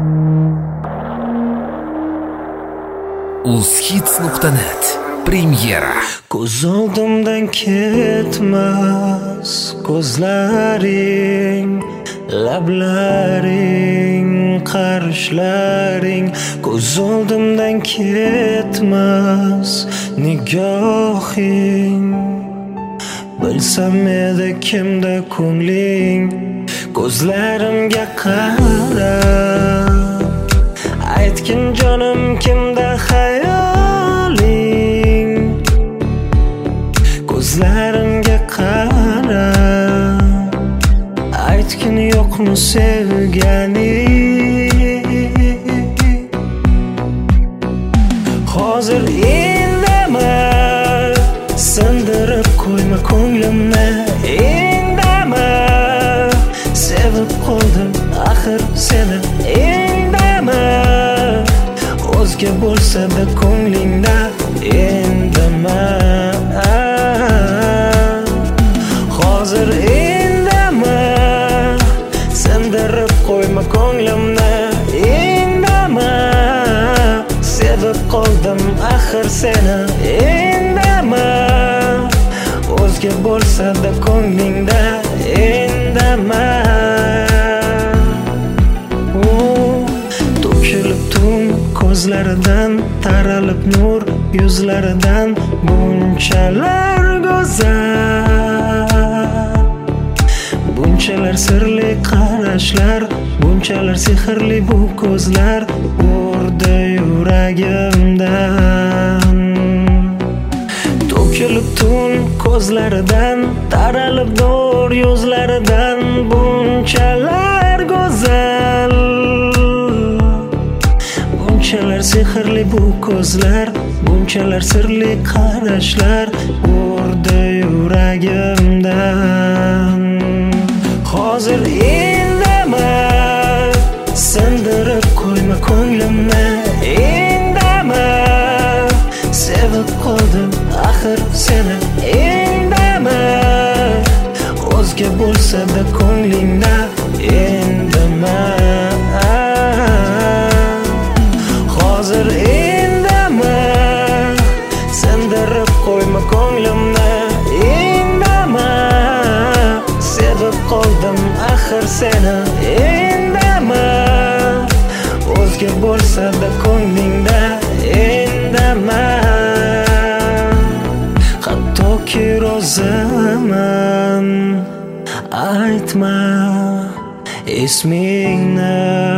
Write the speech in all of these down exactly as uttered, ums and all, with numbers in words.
uzhits nuqta net premyera. Ko'z oldimdan ketmas ko'zlaring, lablaring, qarishlaring. Ko'z oldimdan ketmas nigohing. Bilsam edi kimda ko'ngling, ko'zlarimga qarab aytgin jonim kimda xayoling. Ko'zlarimga qarab aytgin yo'qmi sevganing. Hozir indama, sindirib qo'yma ko'nglimni. Indama, sevib qoldim axir seni. Indama, o'zga bo'lsa-da ko'nglingda. Indama, hozir indama, sindirib qo'yma ko'nglimni. Indama, sevib qoldim axir seni. Indama, o'zga bo'lsa-da ko'nglingda. Indama, to'kilib tun ko'zlaridan, taralib nur yuzlaridan. Bunchalar go'zal, bunchalar sirli qarashlar, bunchalar sehrli bu ko'zlar urdi yuragimdan. To'kilib tun ko'zlaridan, taralib nur yuzlaridan. Bunchalar go'zal, bunchalar sehrli bu ko'zlar, bunchalar sirli qarashlar urdi yuragimdan. Hozir indama, sindirib qo'yma ko'nglimni. Indama, sevib qoldim axir seni. Indama, o'zga bo'lsa-da ko'nglingda. Indama, hozir indama, sindirib qo'yma ko'nglimni. Indama, sevib qoldim axir seni. Indama, o'zga bo'lsa-da ko'nglingda. Indama, hattoki roziman, aytma ismingni.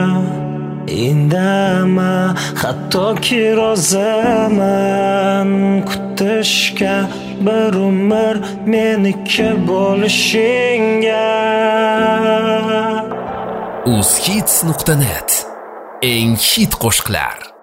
Indama, hattoki roziman kutishga, bir umr meniki bo'lishingga. uzhits nuqta net eng hit qo'shiqlar.